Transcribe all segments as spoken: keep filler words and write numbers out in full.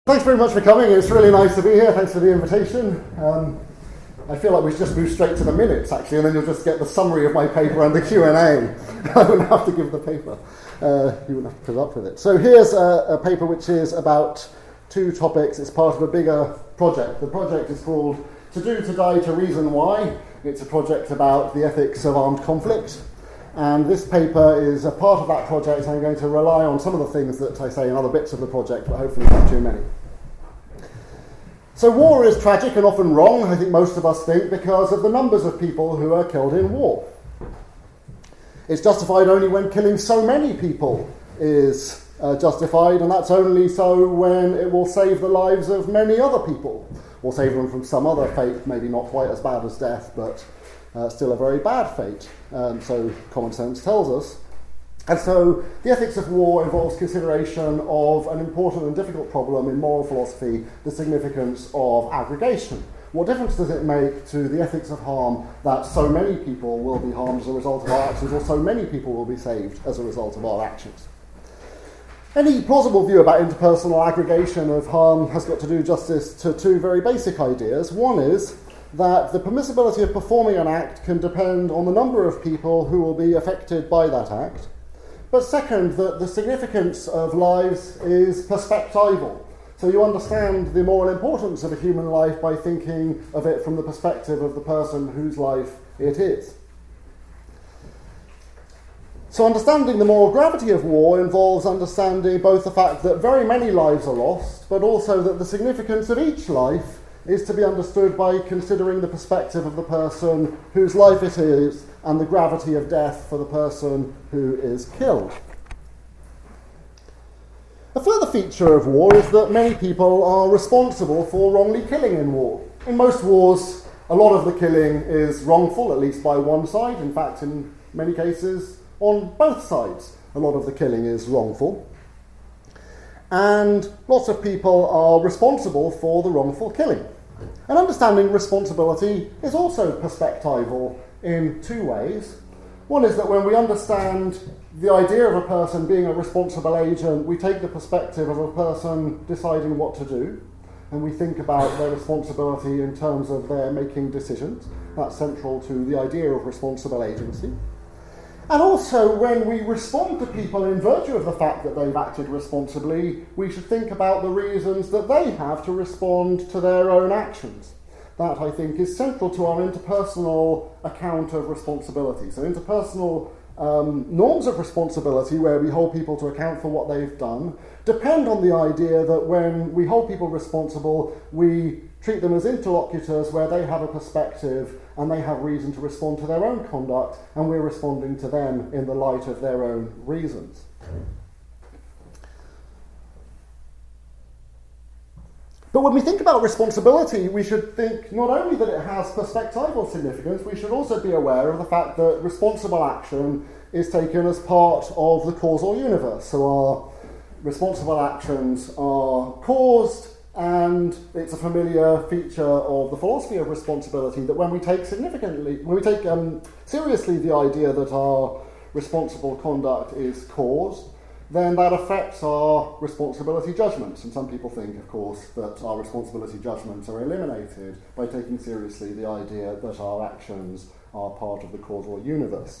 Thanks very much for coming. It's really nice to be here. Thanks for the invitation. Um, I feel like we should just move straight to the minutes, actually, and then you'll just get the summary of my paper and the Q and A. I wouldn't have to give the paper. Uh, you wouldn't have to put up with it. So here's a, a paper which is about two topics. It's part of a bigger project. The project is called To Do, To Die, To Reason Why. It's a project about the ethics of armed conflict. And this paper is a part of that project. I'm going to rely on some of the things that I say in other bits of the project, but hopefully not too many. So war is tragic and often wrong, I think most of us think, because of the numbers of people who are killed in war. It's justified only when killing so many people is uh, justified, and that's only so when it will save the lives of many other people, or save them from some other fate, maybe not quite as bad as death, but uh, still a very bad fate. Um, so common sense tells us. And so the ethics of war involves consideration of an important and difficult problem in moral philosophy, the significance of aggregation. What difference does it make to the ethics of harm that so many people will be harmed as a result of our actions, or so many people will be saved as a result of our actions? Any plausible view about interpersonal aggregation of harm has got to do justice to two very basic ideas. One is that the permissibility of performing an act can depend on the number of people who will be affected by that act. But second, that the significance of lives is perspectival. So you understand the moral importance of a human life by thinking of it from the perspective of the person whose life it is. So understanding the moral gravity of war involves understanding both the fact that very many lives are lost, but also that the significance of each life is to be understood by considering the perspective of the person whose life it is and the gravity of death for the person who is killed. A further feature of war is that many people are responsible for wrongly killing in war. In most wars, a lot of the killing is wrongful, at least by one side. In fact, in many cases, on both sides, a lot of the killing is wrongful. And lots of people are responsible for the wrongful killing. And understanding responsibility is also perspectival in two ways. One is that when we understand the idea of a person being a responsible agent, we take the perspective of a person deciding what to do, and we think about their responsibility in terms of their making decisions. That's central to the idea of responsible agency. And also, when we respond to people in virtue of the fact that they've acted responsibly, we should think about the reasons that they have to respond to their own actions. That, I think, is central to our interpersonal account of responsibility. So interpersonal um, norms of responsibility, where we hold people to account for what they've done, depend on the idea that when we hold people responsible, we treat them as interlocutors where they have a perspective and they have reason to respond to their own conduct, and we're responding to them in the light of their own reasons. But when we think about responsibility, we should think not only that it has perspectival significance, we should also be aware of the fact that responsible action is taken as part of the causal universe. So our responsible actions are caused, and it's a familiar feature of the philosophy of responsibility that when we take significantly, when we take um, seriously the idea that our responsible conduct is caused, then that affects our responsibility judgments. And some people think, of course, that our responsibility judgments are eliminated by taking seriously the idea that our actions are part of the causal universe.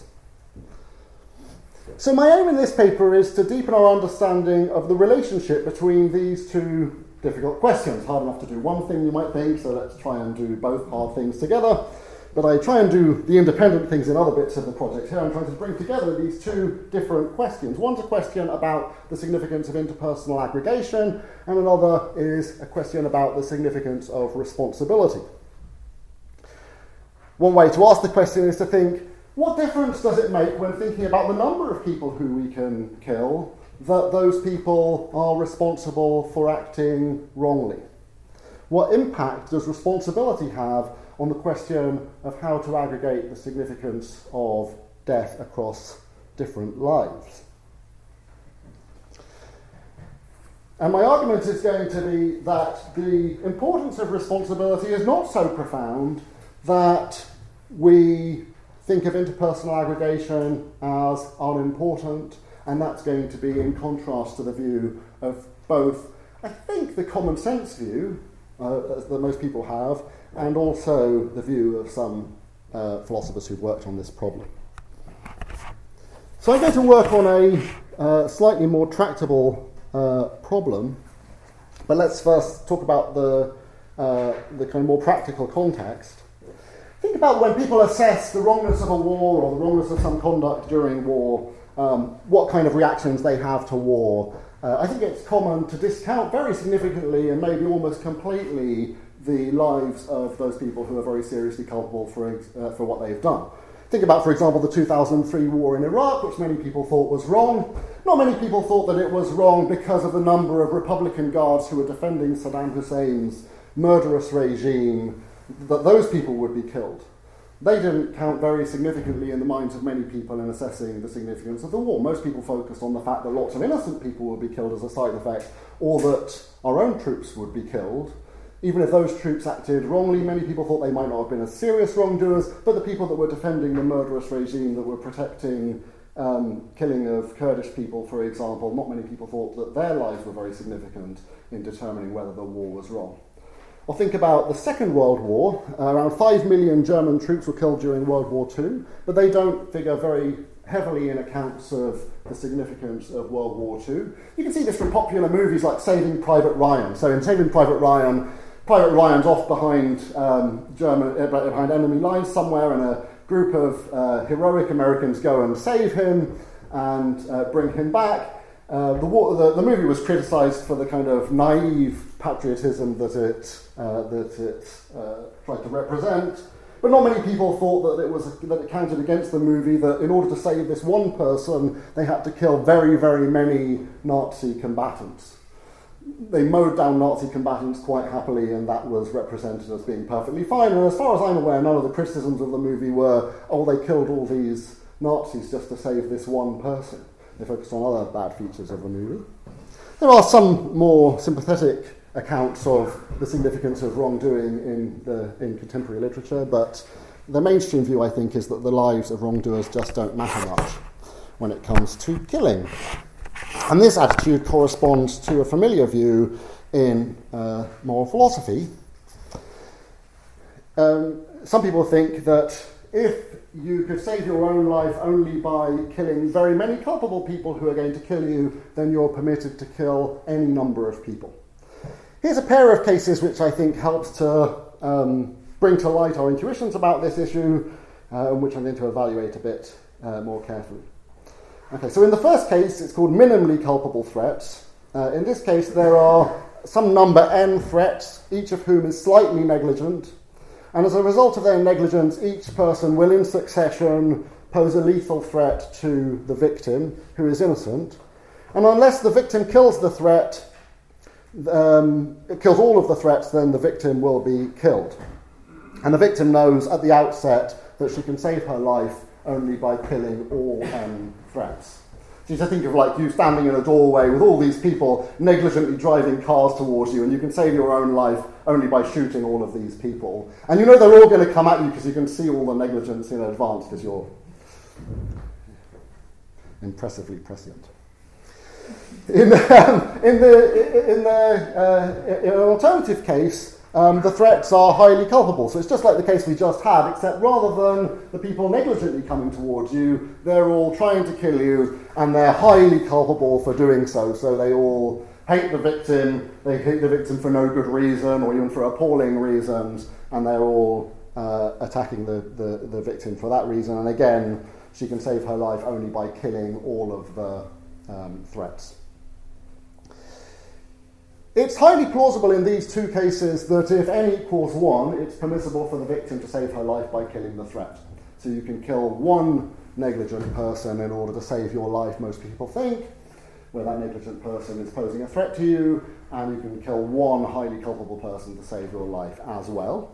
So my aim in this paper is to deepen our understanding of the relationship between these two difficult questions. Hard enough to do one thing, you might think, so let's try and do both hard things together. But I try and do the independent things in other bits of the project. Here I'm trying to bring together these two different questions. One's a question about the significance of interpersonal aggregation, and another is a question about the significance of responsibility. One way to ask the question is to think, what difference does it make when thinking about the number of people who we can kill that those people are responsible for acting wrongly? What impact does responsibility have on the question of how to aggregate the significance of death across different lives? And my argument is going to be that the importance of responsibility is not so profound that we think of interpersonal aggregation as unimportant, and that's going to be in contrast to the view of both I think, the common sense view uh, that most people have, and also the view of some uh, philosophers who've worked on this problem. So I'm going to work on a uh, slightly more tractable uh, problem, but let's first talk about the, uh, the kind of more practical context. Think about when people assess the wrongness of a war or the wrongness of some conduct during war, um, what kind of reactions they have to war. Uh, I think it's common to discount very significantly and maybe almost completely the lives of those people who are very seriously culpable for, uh, for what they've done. Think about, for example, the two thousand three war in Iraq, which many people thought was wrong. Not many people thought that it was wrong because of the number of Republican guards who were defending Saddam Hussein's murderous regime, that those people would be killed. They didn't count very significantly in the minds of many people in assessing the significance of the war. Most people focused on the fact that lots of innocent people would be killed as a side effect, or that our own troops would be killed. Even if those troops acted wrongly, many people thought they might not have been as serious wrongdoers, but the people that were defending the murderous regime, that were protecting um, killing of Kurdish people, for example, not many people thought that their lives were very significant in determining whether the war was wrong. Or think about the Second World War. Uh, around five million German troops were killed during World War Two, but they don't figure very heavily in accounts of the significance of World War Two. You can see this from popular movies like Saving Private Ryan. So in Saving Private Ryan, Private Ryan's off behind um, German, uh, behind enemy lines somewhere, and a group of uh, heroic Americans go and save him and uh, bring him back. Uh, the, war, the, the movie was criticised for the kind of naive patriotism that it uh, that it uh, tried to represent, but not many people thought that it was that it counted against the movie that in order to save this one person, they had to kill very, very many Nazi combatants. They mowed down Nazi combatants quite happily, and that was represented as being perfectly fine. And as far as I'm aware, none of the criticisms of the movie were, oh, they killed all these Nazis just to save this one person. They focused on other bad features of the movie. There are some more sympathetic accounts of the significance of wrongdoing in the in contemporary literature, but the mainstream view, I think, is that the lives of wrongdoers just don't matter much when it comes to killing. And this attitude corresponds to a familiar view in uh, moral philosophy. Um, some people think that if you could save your own life only by killing very many culpable people who are going to kill you, then you're permitted to kill any number of people. Here's a pair of cases which I think helps to um, bring to light our intuitions about this issue, uh, which I'm going to evaluate a bit uh, more carefully. Okay, so in the first case, it's called minimally culpable threats. Uh, in this case, there are some number n threats, each of whom is slightly negligent, and as a result of their negligence, each person will in succession pose a lethal threat to the victim, who is innocent. And unless the victim kills the threat, um, it kills all of the threats, then the victim will be killed. And the victim knows at the outset that she can save her life only by killing all um, threats. So you just think of like you standing in a doorway with all these people negligently driving cars towards you, and you can save your own life only by shooting all of these people. And you know they're all going to come at you because you can see all the negligence in advance because you're impressively prescient. In, um, in the in the uh, in an alternative case, um, the threats are highly culpable. So it's just like the case we just had, except rather than the people negligently coming towards you, they're all trying to kill you, and they're highly culpable for doing so. So they all hate the victim, they hate the victim for no good reason, or even for appalling reasons, and they're all uh, attacking the, the, the victim for that reason. And again, she can save her life only by killing all of the um, threats. It's highly plausible in these two cases that if n equals one, it's permissible for the victim to save her life by killing the threat. So you can kill one negligent person in order to save your life, most people think, where that negligent person is posing a threat to you, and you can kill one highly culpable person to save your life as well.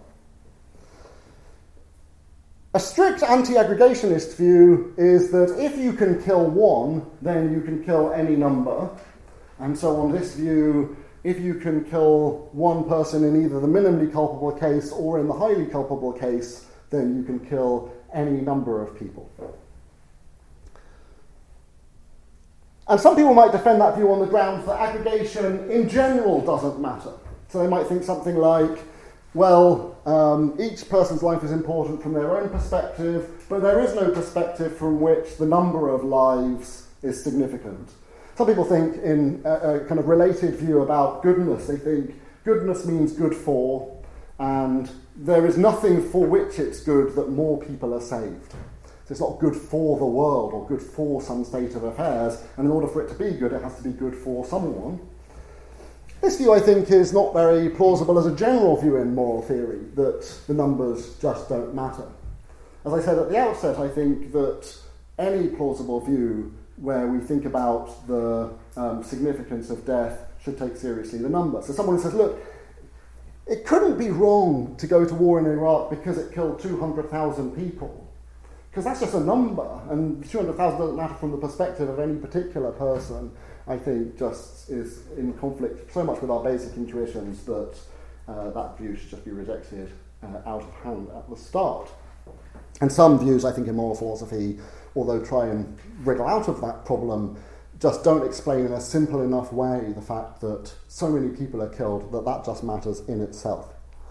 A strict anti-aggregationist view is that if you can kill one, then you can kill any number. And so on this view, if you can kill one person in either the minimally culpable case or in the highly culpable case, then you can kill any number of people. And some people might defend that view on the grounds that aggregation in general doesn't matter. So they might think something like, well, um, each person's life is important from their own perspective, but there is no perspective from which the number of lives is significant. Some people think in a, a kind of related view about goodness, they think goodness means good for, and there is nothing for which it's good that more people are saved. So it's not good for the world or good for some state of affairs, and in order for it to be good, it has to be good for someone. This view, I think, is not very plausible as a general view in moral theory, that the numbers just don't matter. As I said at the outset, I think that any plausible view where we think about the um, significance of death should take seriously the number. So someone says, look, it couldn't be wrong to go to war in Iraq because it killed two hundred thousand people. Because that's just a number, and two hundred thousand doesn't matter from the perspective of any particular person, I think just is in conflict so much with our basic intuitions that uh, that view should just be rejected uh, out of hand at the start. And some views, I think, in moral philosophy, although try and wriggle out of that problem, just don't explain in a simple enough way the fact that so many people are killed that that just matters in itself.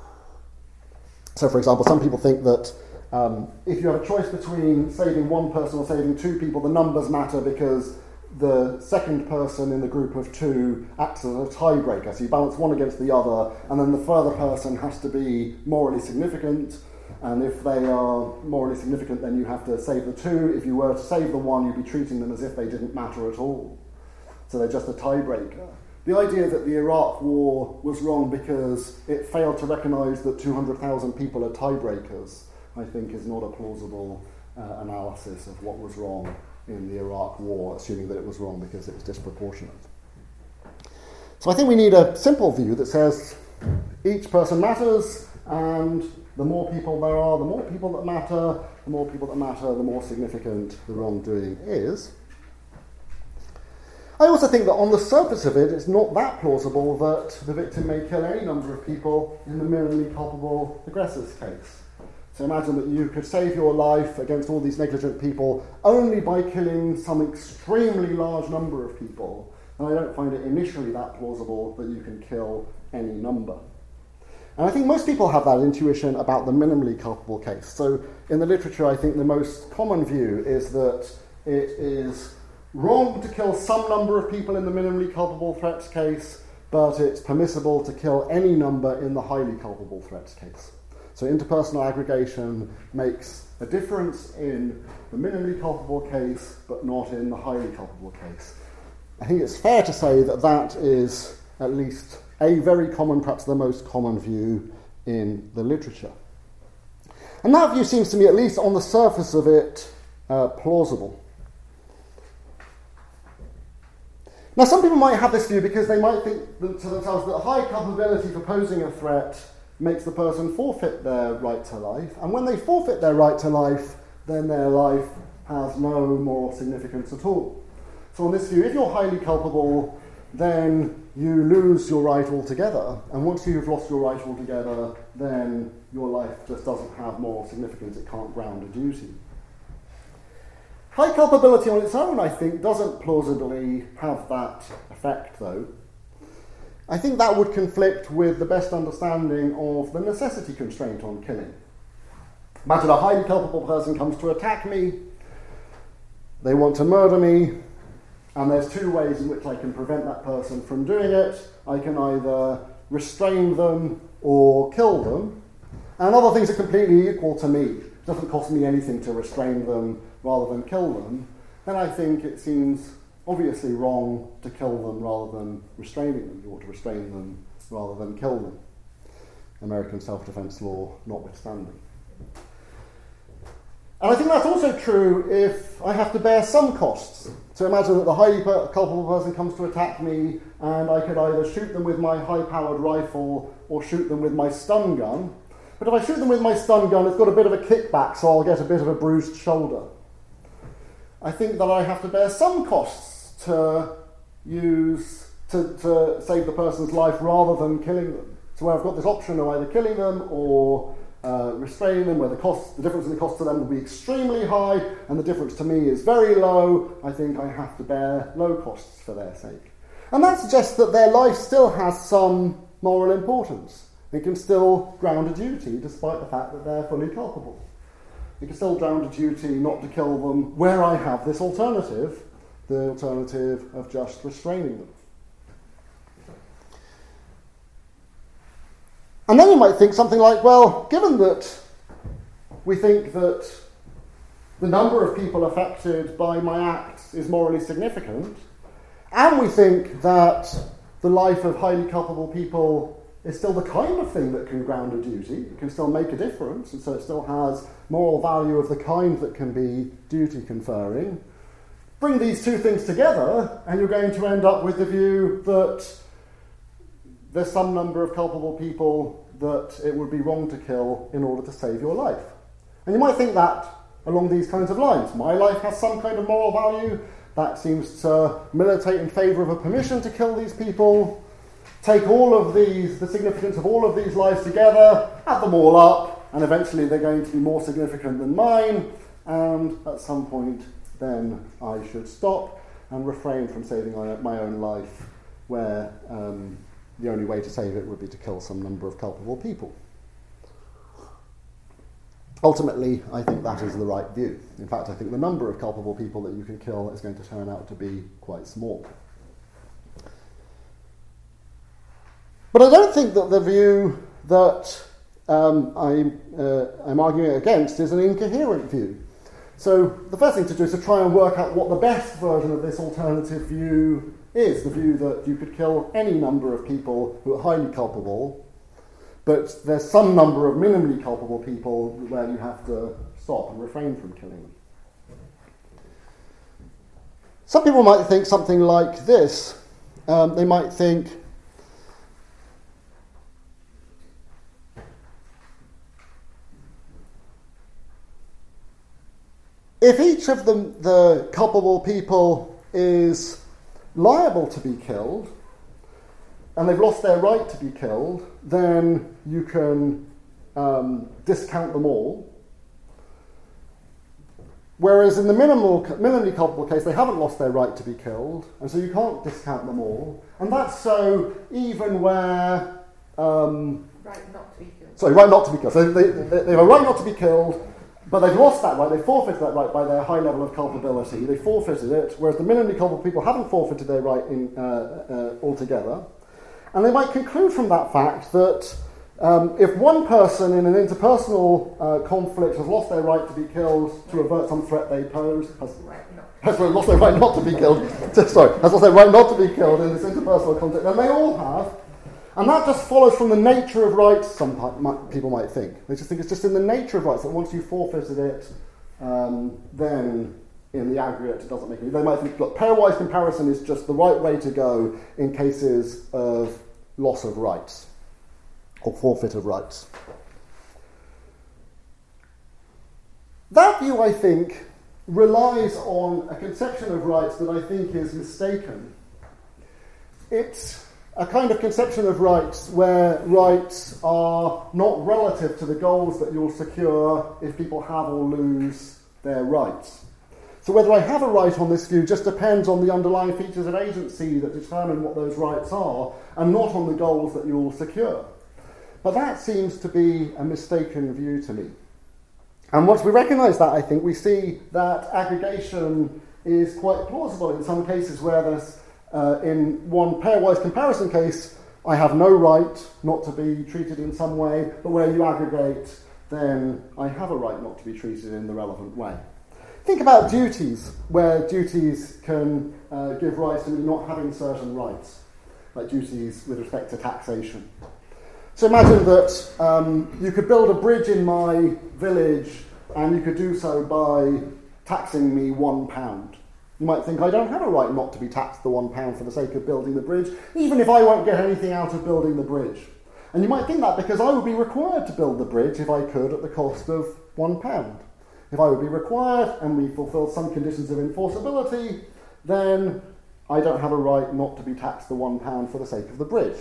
So, for example, some people think that Um, if you have a choice between saving one person or saving two people, the numbers matter because the second person in the group of two acts as a tiebreaker. So you balance one against the other, and then the further person has to be morally significant. And if they are morally significant, then you have to save the two. If you were to save the one, you'd be treating them as if they didn't matter at all. So they're just a tiebreaker. The idea that the Iraq War was wrong because it failed to recognise that two hundred thousand people are tiebreakers, I think, is not a plausible uh, analysis of what was wrong in the Iraq War, assuming that it was wrong because it was disproportionate. So I think we need a simple view that says each person matters, and the more people there are, the more people that matter, the more people that matter, the more significant the wrongdoing is. I also think that on the surface of it, it's not that plausible that the victim may kill any number of people in the minimally culpable aggressor's case. So imagine that you could save your life against all these negligent people only by killing some extremely large number of people. And I don't find it initially that plausible that you can kill any number. And I think most people have that intuition about the minimally culpable case. So in the literature, I think the most common view is that it is wrong to kill some number of people in the minimally culpable threats case, but it's permissible to kill any number in the highly culpable threats case. So interpersonal aggregation makes a difference in the minimally culpable case, but not in the highly culpable case. I think it's fair to say that that is at least a very common, perhaps the most common view in the literature. And that view seems to me, at least on the surface of it, uh, plausible. Now, some people might have this view because they might think to themselves that high culpability for posing a threat makes the person forfeit their right to life. And when they forfeit their right to life, then their life has no moral significance at all. So on this view, if you're highly culpable, then you lose your right altogether. And once you've lost your right altogether, then your life just doesn't have moral significance. It can't ground a duty. High culpability on its own, I think, doesn't plausibly have that effect, though. I think that would conflict with the best understanding of the necessity constraint on killing. Imagine a highly culpable person comes to attack me, they want to murder me, and there's two ways in which I can prevent that person from doing it. I can either restrain them or kill them, and other things are completely equal to me. It doesn't cost me anything to restrain them rather than kill them. Then I think it seems obviously wrong to kill them rather than restraining them. You ought to restrain them rather than kill them. American self-defense law notwithstanding. And I think that's also true if I have to bear some costs. So imagine that the highly culpable person comes to attack me, and I could either shoot them with my high-powered rifle or shoot them with my stun gun. But if I shoot them with my stun gun, it's got a bit of a kickback, so I'll get a bit of a bruised shoulder. I think that I have to bear some costs to use to, to save the person's life rather than killing them. So I've got this option of either killing them or uh, restraining them, where the cost, the difference in the cost to them will be extremely high, and the difference to me is very low, I think I have to bear low costs for their sake. And that suggests that their life still has some moral importance. It can still ground a duty, despite the fact that they're fully culpable. It can still ground a duty not to kill them, where I have this alternative, the alternative of just restraining them. And then you might think something like, well, given that we think that the number of people affected by my acts is morally significant, and we think that the life of highly culpable people is still the kind of thing that can ground a duty, it can still make a difference, and so it still has moral value of the kind that can be duty conferring. Bring these two things together, and you're going to end up with the view that there's some number of culpable people that it would be wrong to kill in order to save your life. And you might think that along these kinds of lines. My life has some kind of moral value. That seems to militate in favour of a permission to kill these people. Take all of these, the significance of all of these lives together, add them all up, and eventually they're going to be more significant than mine, and at some point then I should stop and refrain from saving my own life, where um, the only way to save it would be to kill some number of culpable people. Ultimately, I think that is the right view. In fact, I think the number of culpable people that you can kill is going to turn out to be quite small. But I don't think that the view that um, I'm, uh, I'm arguing against is an incoherent view. So the first thing to do is to try and work out what the best version of this alternative view is, the view that you could kill any number of people who are highly culpable, but there's some number of minimally culpable people where you have to stop and refrain from killing them. Some people might think something like this. Um, they might think, if each of the, the culpable people is liable to be killed, and they've lost their right to be killed, then you can um, discount them all. Whereas in the minimal, minimally culpable case, they haven't lost their right to be killed, and so you can't discount them all. And that's so even where... Um, right not to be killed. Sorry, right not to be killed. So they, they, they have a right not to be killed, but they've lost that right, they forfeited that right by their high level of culpability, they forfeited it, whereas the minimally culpable people haven't forfeited their right in, uh, uh, altogether. And they might conclude from that fact that um, if one person in an interpersonal uh, conflict has lost their right to be killed to avert some threat they pose, has, has lost their right not to be killed, sorry, has lost their right not to be killed in this interpersonal conflict, then they all have. And that just follows from the nature of rights, some people might think. They just think it's just in the nature of rights that once you've forfeited it, um, then in the aggregate it doesn't make any... They might think, look, pairwise comparison is just the right way to go in cases of loss of rights, or forfeit of rights. That view, I think, relies on a conception of rights that I think is mistaken. It's a kind of conception of rights where rights are not relative to the goals that you'll secure if people have or lose their rights. So whether I have a right on this view just depends on the underlying features of agency that determine what those rights are, and not on the goals that you'll secure. But that seems to be a mistaken view to me. And once we recognise that, I think, we see that aggregation is quite plausible in some cases where there's Uh, in one pairwise comparison case, I have no right not to be treated in some way, but where you aggregate, then I have a right not to be treated in the relevant way. Think about duties, where duties can uh, give rise to not having certain rights, like duties with respect to taxation. So imagine that um, you could build a bridge in my village, and you could do so by taxing me one pound. You might think, I don't have a right not to be taxed the one pound for the sake of building the bridge, even if I won't get anything out of building the bridge. And you might think that because I would be required to build the bridge if I could at the cost of one pound. If I would be required and we fulfilled some conditions of enforceability, then I don't have a right not to be taxed the one pound for the sake of the bridge.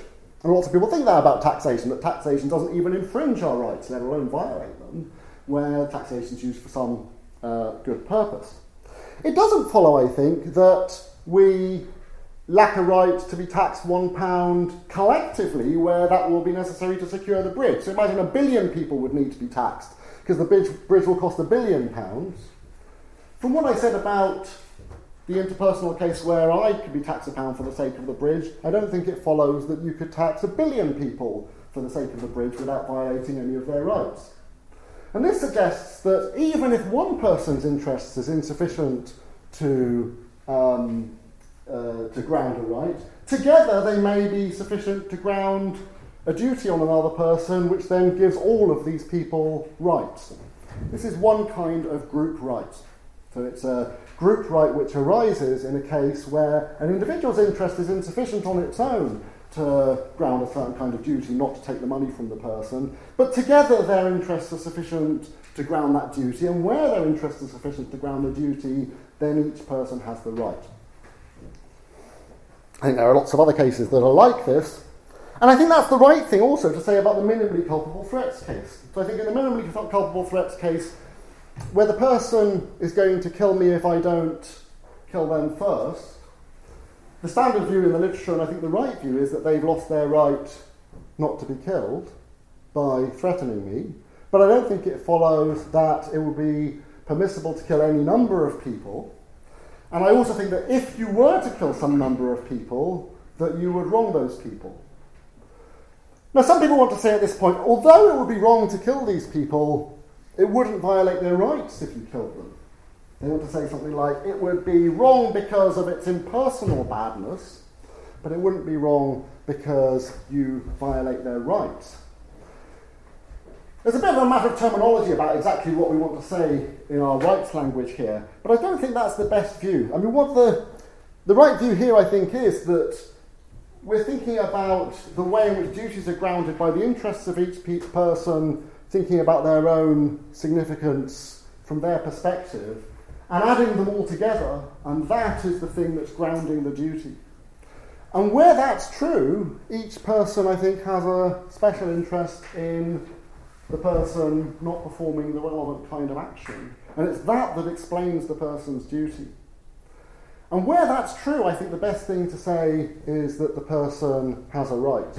And lots of people think that about taxation, that taxation doesn't even infringe our rights, let alone violate them, where taxation is used for some uh, good purpose. It doesn't follow, I think, that we lack a right to be taxed one pound collectively where that will be necessary to secure the bridge. So imagine a billion people would need to be taxed because the bridge, bridge will cost a billion pounds. From what I said about the interpersonal case where I could be taxed a pound for the sake of the bridge, I don't think it follows that you could tax a billion people for the sake of the bridge without violating any of their rights. And this suggests that even if one person's interest is insufficient to um, uh, to ground a right, together they may be sufficient to ground a duty on another person, which then gives all of these people rights. This is one kind of group right. So it's a group right which arises in a case where an individual's interest is insufficient on its own to ground a certain kind of duty, not to take the money from the person, but together their interests are sufficient to ground that duty, and where their interests are sufficient to ground the duty, then each person has the right. I think there are lots of other cases that are like this, and I think that's the right thing also to say about the minimally culpable threats case. So I think in the minimally culpable threats case, where the person is going to kill me if I don't kill them first, the standard view in the literature, and I think the right view, is that they've lost their right not to be killed by threatening me. But I don't think it follows that it will be permissible to kill any number of people. And I also think that if you were to kill some number of people, that you would wrong those people. Now, some people want to say at this point, although it would be wrong to kill these people, it wouldn't violate their rights if you killed them. They want to say something like, it would be wrong because of its impersonal badness, but it wouldn't be wrong because you violate their rights. There's a bit of a matter of terminology about exactly what we want to say in our rights language here, but I don't think that's the best view. I mean, what the, the right view here, I think, is that we're thinking about the way in which duties are grounded by the interests of each pe- person, thinking about their own significance from their perspective, and adding them all together, and that is the thing that's grounding the duty. And where that's true, each person, I think, has a special interest in the person not performing the relevant kind of action. And it's that that explains the person's duty. And where that's true, I think the best thing to say is that the person has a right.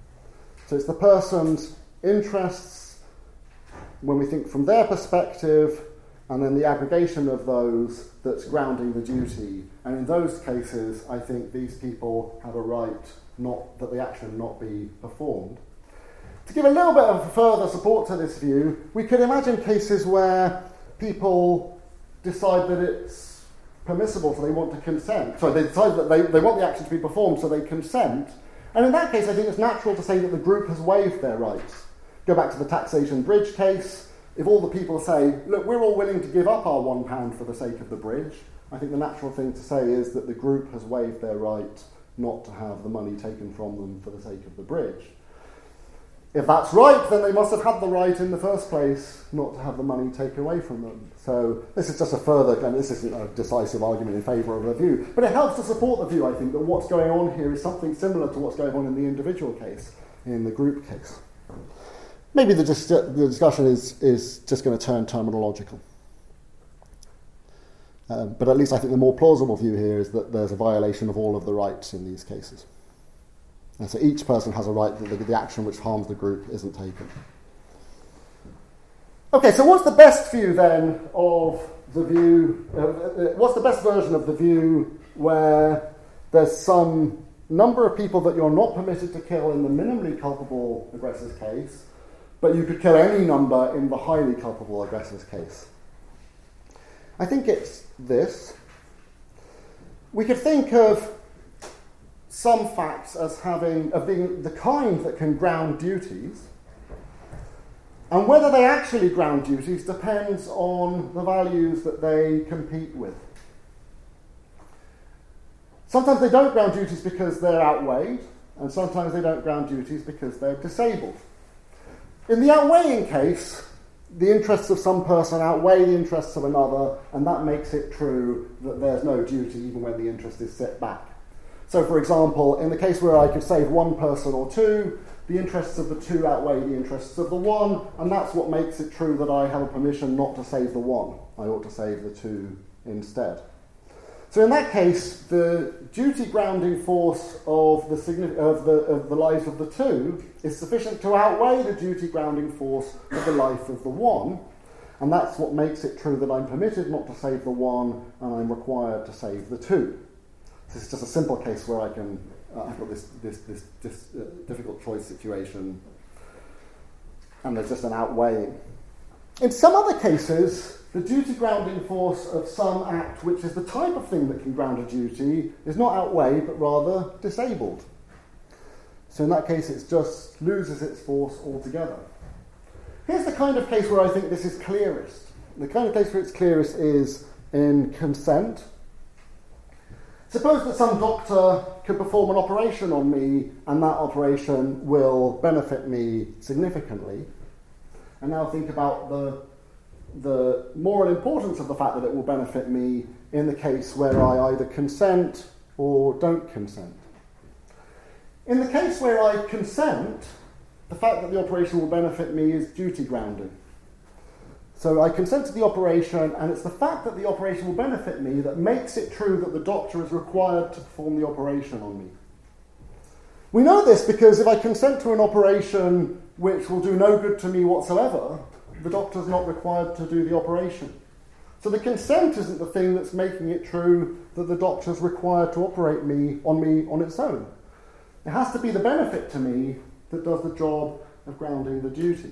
So it's the person's interests, when we think from their perspective, and then the aggregation of those that's grounding the duty. And in those cases, I think these people have a right not that the action not be performed. To give a little bit of further support to this view, we could imagine cases where people decide that it's permissible, so they want to consent. So they decide that they, they want the action to be performed, so they consent. And in that case, I think it's natural to say that the group has waived their rights. Go back to the taxation bridge case. If all the people say, look, we're all willing to give up our one pound for the sake of the bridge, I think the natural thing to say is that the group has waived their right not to have the money taken from them for the sake of the bridge. If that's right, then they must have had the right in the first place not to have the money taken away from them. So this is just a further, and this isn't a decisive argument in favour of a view, but it helps to support the view, I think, that what's going on here is something similar to what's going on in the individual case, in the group case. Maybe the, dis- the discussion is, is just going to turn terminological. Um, but at least I think the more plausible view here is that there's a violation of all of the rights in these cases. And so each person has a right that the, the action which harms the group isn't taken. Okay, so what's the best view then of the view, uh, what's the best version of the view where there's some number of people that you're not permitted to kill in the minimally culpable aggressor's case, but you could kill any number in the highly culpable aggressor's case? I think it's this. We could think of some facts as having, of being the kind that can ground duties, and whether they actually ground duties depends on the values that they compete with. Sometimes they don't ground duties because they're outweighed, and sometimes they don't ground duties because they're disabled. In the outweighing case, the interests of some person outweigh the interests of another, and that makes it true that there's no duty even when the interest is set back. So, for example, in the case where I could save one person or two, the interests of the two outweigh the interests of the one, and that's what makes it true that I have a permission not to save the one. I ought to save the two instead. So in that case, the duty grounding force of the, signi- of the, of the lives of the two is sufficient to outweigh the duty grounding force of the life of the one, and that's what makes it true that I'm permitted not to save the one and I'm required to save the two. This is just a simple case where I can, uh, I've got this, this, this, this uh, difficult choice situation, and there's just an outweighing. In some other cases, the duty grounding force of some act, which is the type of thing that can ground a duty, is not outweighed, but rather disabled. So in that case, it just loses its force altogether. Here's the kind of case where I think this is clearest. The kind of case where it's clearest is in consent. Suppose that some doctor could perform an operation on me, and that operation will benefit me significantly. And now think about the, the moral importance of the fact that it will benefit me in the case where I either consent or don't consent. In the case where I consent, the fact that the operation will benefit me is duty grounding. So I consent to the operation, and it's the fact that the operation will benefit me that makes it true that the doctor is required to perform the operation on me. We know this because if I consent to an operation which will do no good to me whatsoever, the doctor's not required to do the operation. So the consent isn't the thing that's making it true that the doctor's required to operate me on me on its own. It has to be the benefit to me that does the job of grounding the duty.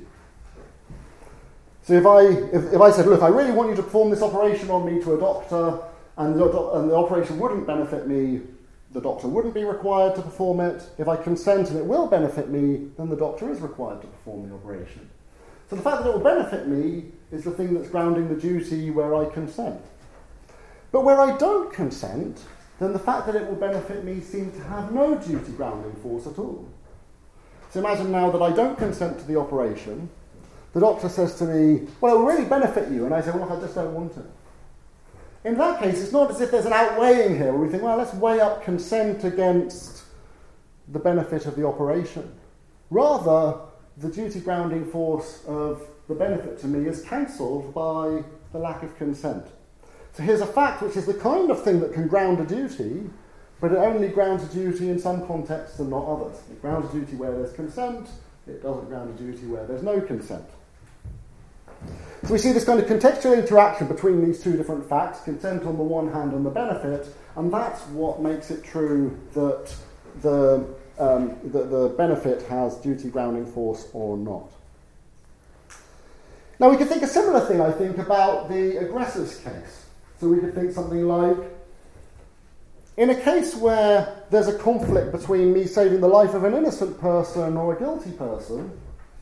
So if I if, if I said, look, I really want you to perform this operation on me to a doctor, and the, and the operation wouldn't benefit me, the doctor wouldn't be required to perform it. If I consent and it will benefit me, then the doctor is required to perform the operation. So the fact that it will benefit me is the thing that's grounding the duty where I consent. But where I don't consent, then the fact that it will benefit me seems to have no duty grounding force at all. So imagine now that I don't consent to the operation. The doctor says to me, well, it will really benefit you. And I say, well, look, I just don't want it. In that case, it's not as if there's an outweighing here where we think, well, let's weigh up consent against the benefit of the operation. Rather, the duty grounding force of the benefit to me is cancelled by the lack of consent. So here's a fact which is the kind of thing that can ground a duty, but it only grounds a duty in some contexts and not others. It grounds a duty where there's consent, it doesn't ground a duty where there's no consent. So we see this kind of contextual interaction between these two different facts, consent on the one hand and the benefit, and that's what makes it true that the, um, the, the benefit has duty grounding force or not. Now we could think a similar thing, I think, about the aggressor's case. So we could think something like, in a case where there's a conflict between me saving the life of an innocent person or a guilty person,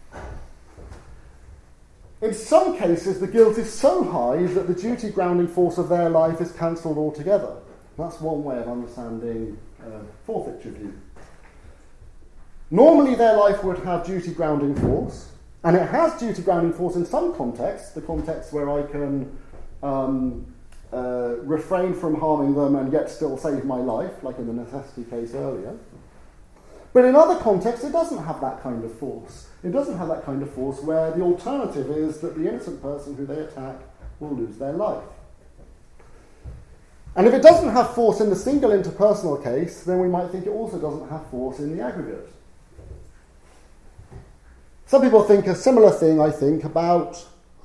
in some cases the guilt is so high that the duty grounding force of their life is cancelled altogether. That's one way of understanding uh, forfeiture view. Normally their life would have duty grounding force, and it has duty grounding force in some contexts, the context where I can um, uh, refrain from harming them and yet still save my life, like in the necessity case earlier. But in other contexts, it doesn't have that kind of force. It doesn't have that kind of force where the alternative is that the innocent person who they attack will lose their life. And if it doesn't have force in the single interpersonal case, then we might think it also doesn't have force in the aggregate. Some people think a similar thing, I think, about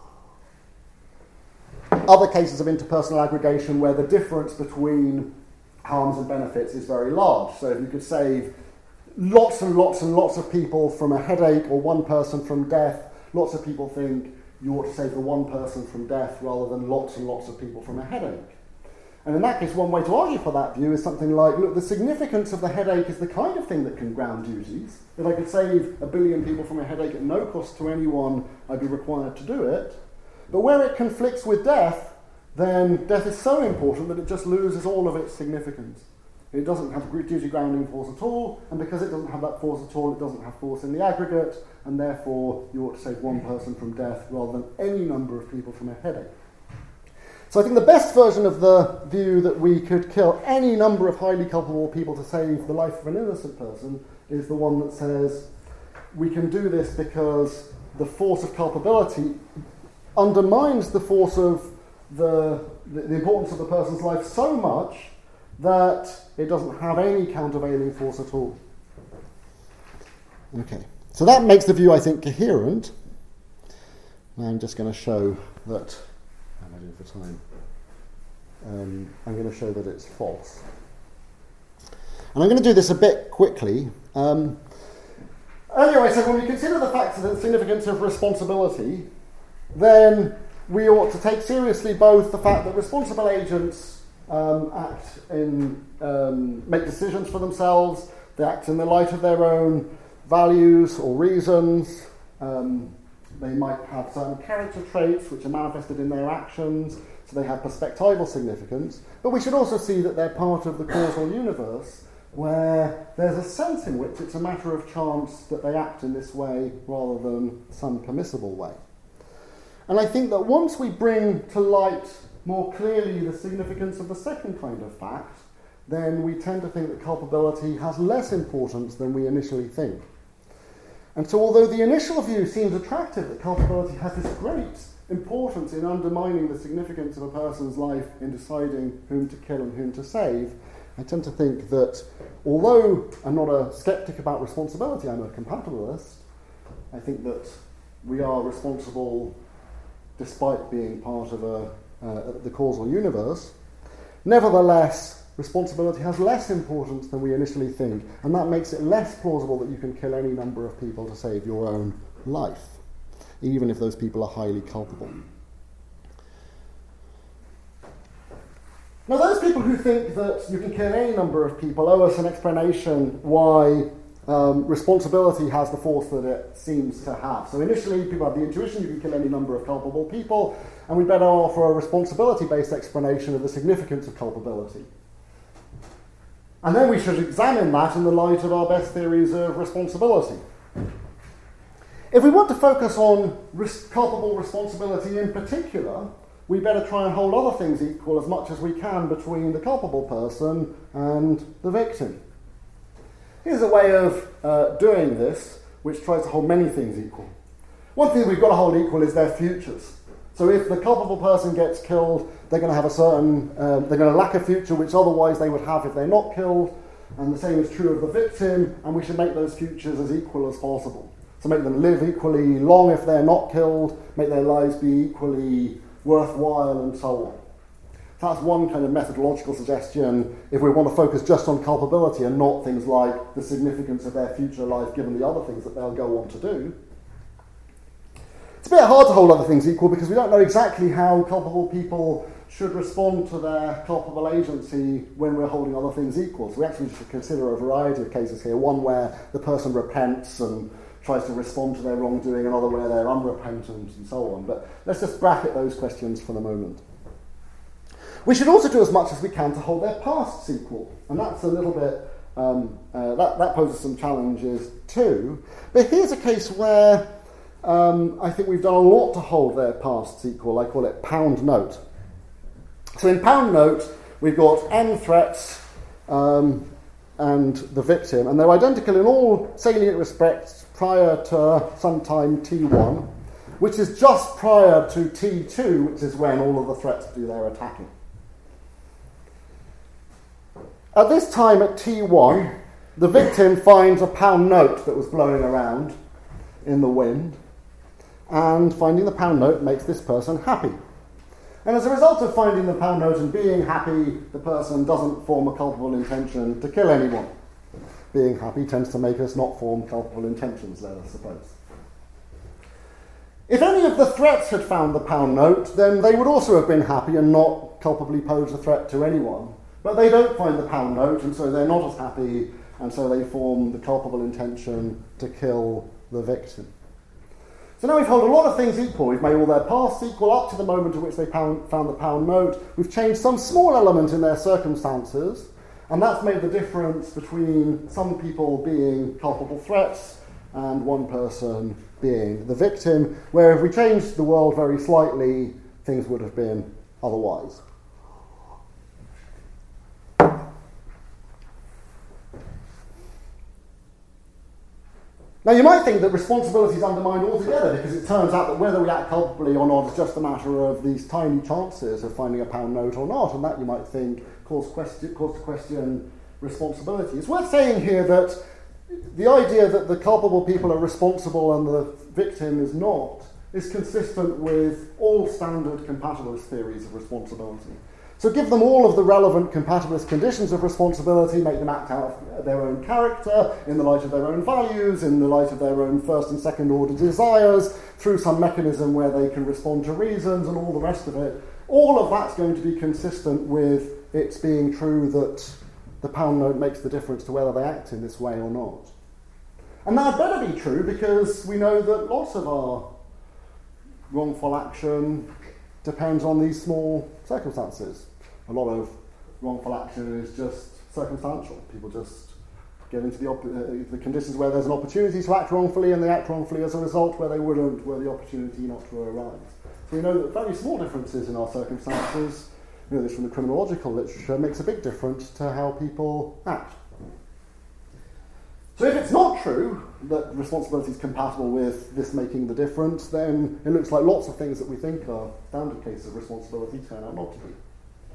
other cases of interpersonal aggregation where the difference between harms and benefits is very large. So if you could save lots and lots and lots of people from a headache or one person from death, lots of people think you ought to save the one person from death rather than lots and lots of people from a headache. And in that case, one way to argue for that view is something like, look, the significance of the headache is the kind of thing that can ground duties. If I could save a billion people from a headache at no cost to anyone, I'd be required to do it. But where it conflicts with death, then death is so important that it just loses all of its significance. It doesn't have duty grounding force at all, and because it doesn't have that force at all, it doesn't have force in the aggregate, and therefore you ought to save one person from death rather than any number of people from a headache. So I think the best version of the view that we could kill any number of highly culpable people to save the life of an innocent person is the one that says we can do this because the force of culpability undermines the force of the, the, the importance of the person's life so much that it doesn't have any countervailing force at all. Okay, so that makes the view, I think, coherent. Now I'm just going to show that, how am I doing for time? Um, I'm going to show that it's false. And I'm going to do this a bit quickly. Um, earlier I said when we consider the facts of the significance of responsibility, then we ought to take seriously both the fact that responsible agents um, act in, um, make decisions for themselves, they act in the light of their own values or reasons, um, they might have certain character traits which are manifested in their actions, so they have perspectival significance, but we should also see that they're part of the causal universe where there's a sense in which it's a matter of chance that they act in this way rather than some permissible way. And I think that once we bring to light more clearly the significance of the second kind of fact, then we tend to think that culpability has less importance than we initially think. And so although the initial view seems attractive that culpability has this great importance in undermining the significance of a person's life in deciding whom to kill and whom to save, I tend to think that although I'm not a skeptic about responsibility, I'm a compatibilist, I think that we are responsible despite being part of a, uh, the causal universe. Nevertheless, responsibility has less importance than we initially think, and that makes it less plausible that you can kill any number of people to save your own life, even if those people are highly culpable. Now, those people who think that you can kill any number of people owe us an explanation why um, responsibility has the force that it seems to have. So initially, people have the intuition you can kill any number of culpable people, and we better offer a responsibility-based explanation of the significance of culpability. And then we should examine that in the light of our best theories of responsibility. If we want to focus on res- culpable responsibility in particular, we better try and hold other things equal as much as we can between the culpable person and the victim. Here's a way of uh, doing this, which tries to hold many things equal. One thing we've got to hold equal is their futures. So if the culpable person gets killed, they're going to have a certain, um, they're going to lack a future which otherwise they would have if they're not killed, and the same is true of the victim, and we should make those futures as equal as possible. So make them live equally long if they're not killed, make their lives be equally worthwhile, and so on. So that's one kind of methodological suggestion if we want to focus just on culpability and not things like the significance of their future life given the other things that they'll go on to do. It's a bit hard to hold other things equal because we don't know exactly how culpable people should respond to their culpable agency when we're holding other things equal. So we actually should consider a variety of cases here. One where the person repents and tries to respond to their wrongdoing, another where they're unrepentant, and so on. But let's just bracket those questions for the moment. We should also do as much as we can to hold their pasts equal. And that's a little bit, um, uh, that, that poses some challenges too. But here's a case where Um, I think we've done a lot to hold their pasts equal. I call it pound note. So in pound note, we've got N threats um, and the victim, and they're identical in all salient respects prior to sometime T one, which is just prior to T two, which is when all of the threats do their attacking. At this time at T one, the victim finds a pound note that was blowing around in the wind, and finding the pound note makes this person happy. And as a result of finding the pound note and being happy, the person doesn't form a culpable intention to kill anyone. Being happy tends to make us not form culpable intentions, then, I suppose. If any of the threats had found the pound note, then they would also have been happy and not culpably pose a threat to anyone. But they don't find the pound note, and so they're not as happy, and so they form the culpable intention to kill the victim. So now we've held a lot of things equal. We've made all their pasts equal up to the moment at which they pound, found the pound note. We've changed some small element in their circumstances, and that's made the difference between some people being culpable threats and one person being the victim, where if we changed the world very slightly, things would have been otherwise. Now, you might think that responsibility is undermined altogether because it turns out that whether we act culpably or not is just a matter of these tiny chances of finding a pound note or not, and that, you might think, calls, question, calls to question responsibility. It's worth saying here that the idea that the culpable people are responsible and the victim is not is consistent with all standard compatibilist theories of responsibility. So give them all of the relevant compatibilist conditions of responsibility, make them act out of their own character, in the light of their own values, in the light of their own first and second order desires, through some mechanism where they can respond to reasons and all the rest of it. All of that's going to be consistent with it being true that the pound note makes the difference to whether they act in this way or not. And that better be true because we know that lots of our wrongful action depends on these small circumstances. A lot of wrongful action is just circumstantial. People just get into the, op- uh, the conditions where there's an opportunity to act wrongfully, and they act wrongfully as a result where they wouldn't were the opportunity not to arise. So we know that very small differences in our circumstances, you know this from the criminological literature, makes a big difference to how people act. So if it's not true that responsibility is compatible with this making the difference, then it looks like lots of things that we think are standard cases of responsibility turn out not to be.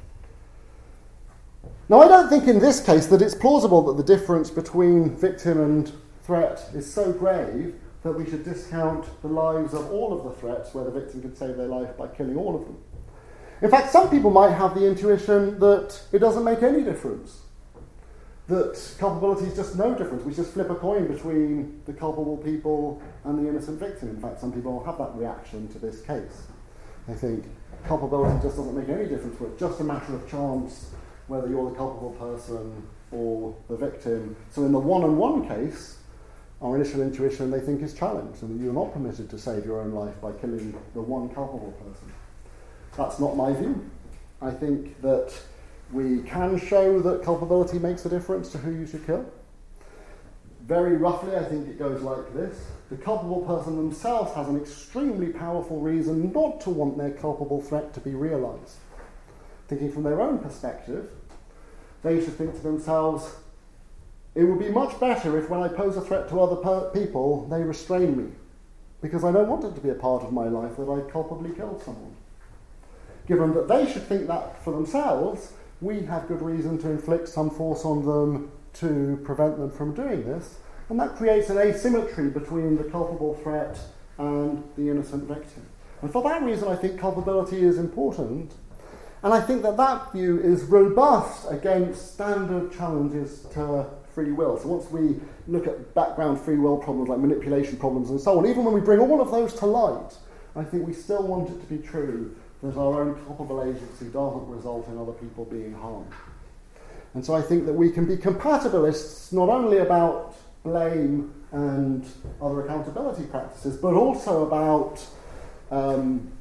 Now, I don't think in this case that it's plausible that the difference between victim and threat is so grave that we should discount the lives of all of the threats where the victim could save their life by killing all of them. In fact, some people might have the intuition that it doesn't make any difference, that culpability is just no difference. We just flip a coin between the culpable people and the innocent victim. In fact, some people have that reaction to this case. They think culpability just doesn't make any difference, but it's just a matter of chance whether you're the culpable person or the victim. So in the one-on-one case, our initial intuition, they think, is challenged, and that you're not permitted to save your own life by killing the one culpable person. That's not my view. I think that we can show that culpability makes a difference to who you should kill. Very roughly, I think it goes like this. The culpable person themselves has an extremely powerful reason not to want their culpable threat to be realised. Thinking from their own perspective, they should think to themselves, it would be much better if when I pose a threat to other per- people, they restrain me, because I don't want it to be a part of my life that I culpably killed someone. Given that they should think that for themselves, we have good reason to inflict some force on them to prevent them from doing this, and that creates an asymmetry between the culpable threat and the innocent victim. And for that reason, I think culpability is important. And I think that that view is robust against standard challenges to free will. So once we look at background free will problems like manipulation problems and so on, even when we bring all of those to light, I think we still want it to be true that our own culpable agency doesn't result in other people being harmed. And so I think that we can be compatibilists not only about blame and other accountability practices, but also about um,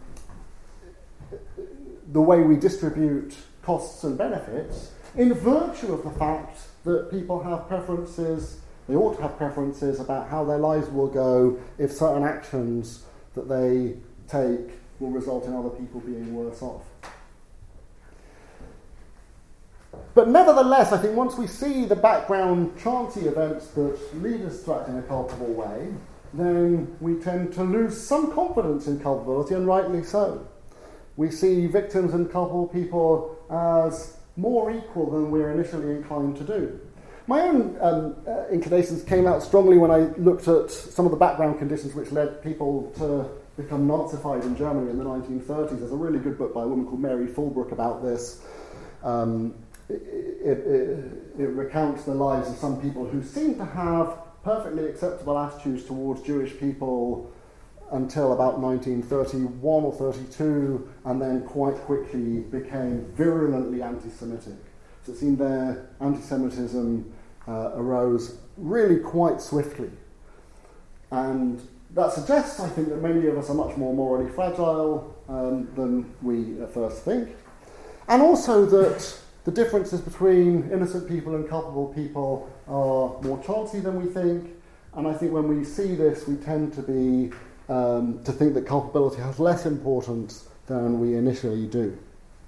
the way we distribute costs and benefits in virtue of the fact that people have preferences, they ought to have preferences about how their lives will go if certain actions that they take will result in other people being worse off. But nevertheless, I think once we see the background chancy events that lead us to act in a culpable way, then we tend to lose some confidence in culpability, and rightly so. We see victims and culpable people as more equal than we're initially inclined to do. My own um, uh, inclinations came out strongly when I looked at some of the background conditions which led people to become Nazified in Germany in the nineteen thirties. There's a really good book by a woman called Mary Fulbrook about this. Um, it, it, it, it recounts the lives of some people who seem to have perfectly acceptable attitudes towards Jewish people until about nineteen thirty-one or thirty-two, and then quite quickly became virulently anti-Semitic. So it seemed their anti-Semitism uh, arose really quite swiftly. And that suggests, I think, that many of us are much more morally fragile um, than we at first think. And also that the differences between innocent people and culpable people are more chancy than we think. And I think when we see this, we tend to be Um, to think that culpability has less importance than we initially do.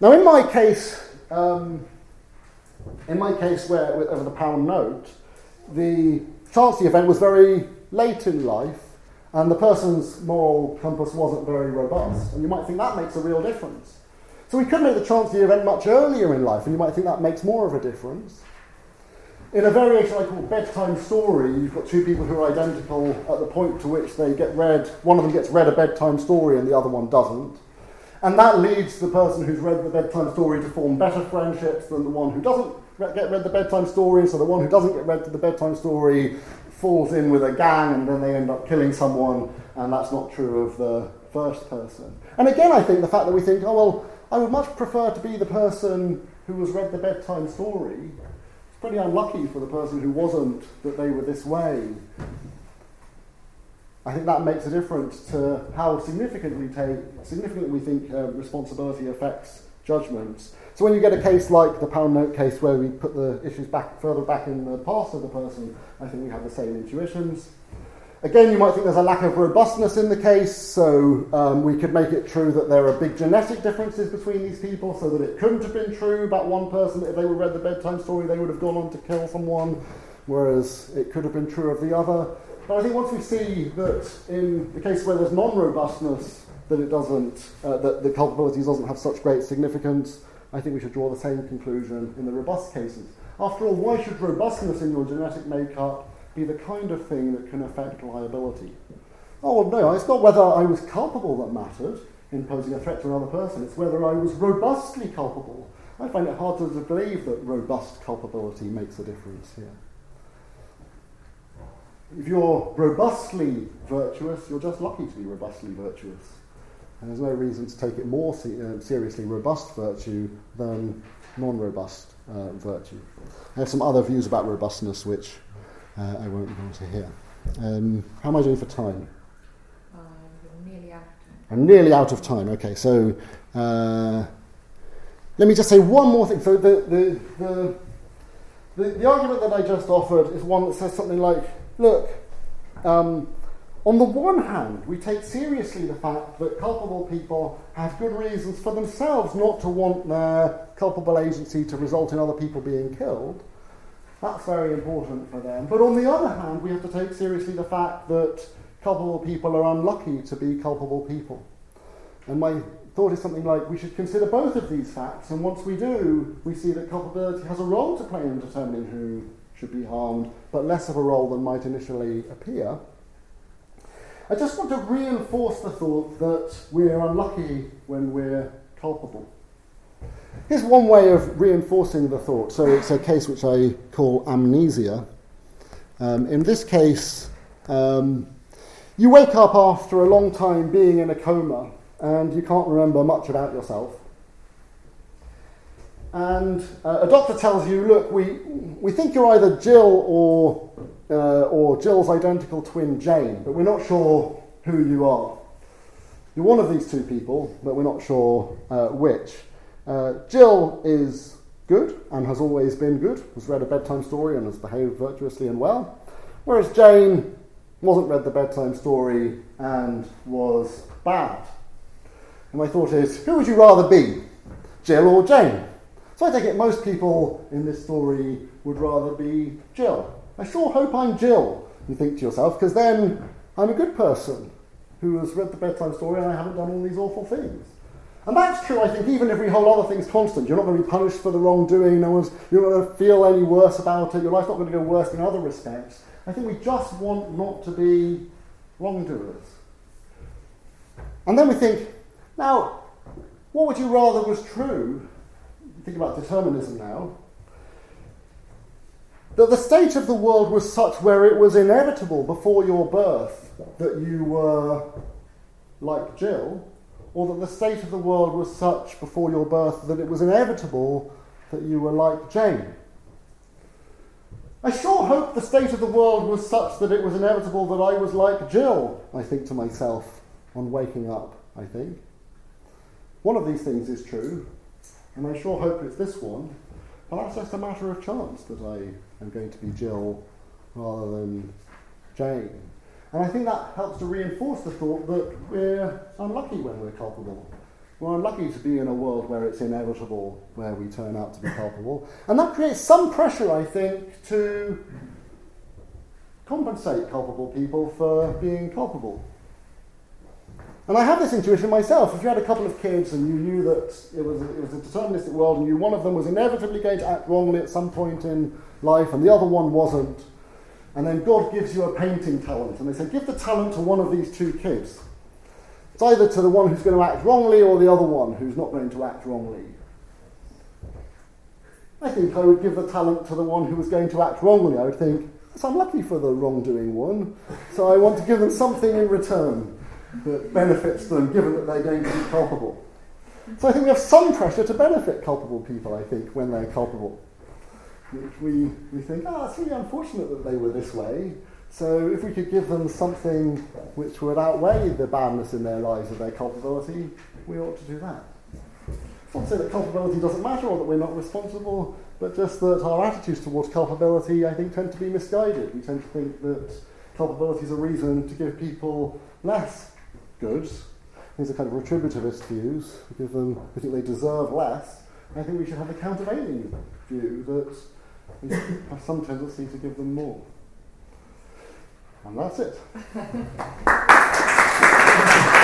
Now, in my case, um, in my case where with over the pound note, the chance the event was very late in life, and the person's moral compass wasn't very robust. And you might think that makes a real difference. So we could make the chance the event much earlier in life, and you might think that makes more of a difference. In a variation I call bedtime story, you've got two people who are identical at the point to which they get read, one of them gets read a bedtime story and the other one doesn't. And that leads the person who's read the bedtime story to form better friendships than the one who doesn't get read the bedtime story, so the one who doesn't get read to the bedtime story falls in with a gang and then they end up killing someone, and that's not true of the first person. And again, I think the fact that we think, oh, well, I would much prefer to be the person who was read the bedtime story. It's pretty unlucky for the person who wasn't that they were this way. I think that makes a difference to how significantly take, significantly we think uh, responsibility affects judgments. So when you get a case like the pound note case where we put the issues back further back in the past of the person, I think we have the same intuitions. Again, you might think there's a lack of robustness in the case, so um, we could make it true that there are big genetic differences between these people, so that it couldn't have been true about one person that if they were read the bedtime story they would have gone on to kill someone, whereas it could have been true of the other. But I think once we see that in the case where there's non-robustness, that it doesn't, uh, that the culpability doesn't have such great significance, I think we should draw the same conclusion in the robust cases. After all, why should robustness in your genetic makeup be the kind of thing that can affect liability? Oh, no, it's not whether I was culpable that mattered in posing a threat to another person, it's whether I was robustly culpable. I find it hard to believe that robust culpability makes a difference here. If you're robustly virtuous, you're just lucky to be robustly virtuous. And there's no reason to take it more se- uh, seriously robust virtue than non-robust uh, virtue. I have some other views about robustness which uh, I won't go into here. Um, how am I doing for time? Uh, you're nearly out of time. I'm nearly out of time. Okay, so uh, let me just say one more thing. So the the, the the the argument that I just offered is one that says something like, look, um, on the one hand, we take seriously the fact that culpable people have good reasons for themselves not to want their culpable agency to result in other people being killed. That's very important for them. But on the other hand, we have to take seriously the fact that culpable people are unlucky to be culpable people. And my thought is something like, we should consider both of these facts, and once we do, we see that culpability has a role to play in determining who should be harmed, but less of a role than might initially appear. I just want to reinforce the thought that we're unlucky when we're culpable. Here's one way of reinforcing the thought. So it's a case which I call amnesia. Um, in this case, um, you wake up after a long time being in a coma and you can't remember much about yourself. And uh, a doctor tells you, look, we we think you're either Jill or uh, or Jill's identical twin Jane, but we're not sure who you are. You're one of these two people, but we're not sure uh, which. Uh, Jill is good and has always been good, has read a bedtime story and has behaved virtuously and well, whereas Jane wasn't read the bedtime story and was bad. And my thought is, who would you rather be, Jill or Jane? So I take it most people in this story would rather be Jill. I sure hope I'm Jill, you think to yourself, because then I'm a good person who has read the bedtime story and I haven't done all these awful things. And that's true, I think, even if we hold other things constant. You're not going to be punished for the wrongdoing, no one's, you're not going to feel any worse about it, your life's not going to go worse in other respects. I think we just want not to be wrongdoers. And then we think, now, what would you rather was true? Think about determinism now. That the state of the world was such where it was inevitable before your birth that you were like Jill, or that the state of the world was such before your birth that it was inevitable that you were like Jane. I sure hope the state of the world was such that it was inevitable that I was like Jill, I think to myself on waking up, I think. One of these things is true, and I sure hope it's this one, but that's just a matter of chance that I am going to be Jill rather than Jane. And I think that helps to reinforce the thought that we're unlucky when we're culpable. we're unlucky to be in a world where it's inevitable, where we turn out to be culpable. And that creates some pressure, I think, to compensate culpable people for being culpable. And I have this intuition myself. If you had a couple of kids and you knew that it was, a, it was a deterministic world and you one of them was inevitably going to act wrongly at some point in life and the other one wasn't, and then God gives you a painting talent, and they say, give the talent to one of these two kids. It's either to the one who's going to act wrongly or the other one who's not going to act wrongly. I think I would give the talent to the one who was going to act wrongly. I would think, it's unlucky for the wrongdoing one, so I want to give them something in return that benefits them, given that they're going to be culpable. So I think we have some pressure to benefit culpable people, I think, when they're culpable. We, we think, oh, it's really unfortunate that they were this way, so if we could give them something which would outweigh the badness in their lives of their culpability, we ought to do that. It's not to say that culpability doesn't matter or that we're not responsible, but just that our attitudes towards culpability, I think, tend to be misguided. We tend to think that culpability is a reason to give people less goods. These are kind of retributivist views. We give them, we think they deserve less. I think we should have the countervailing view that we have some tendency to give them more. And that's it.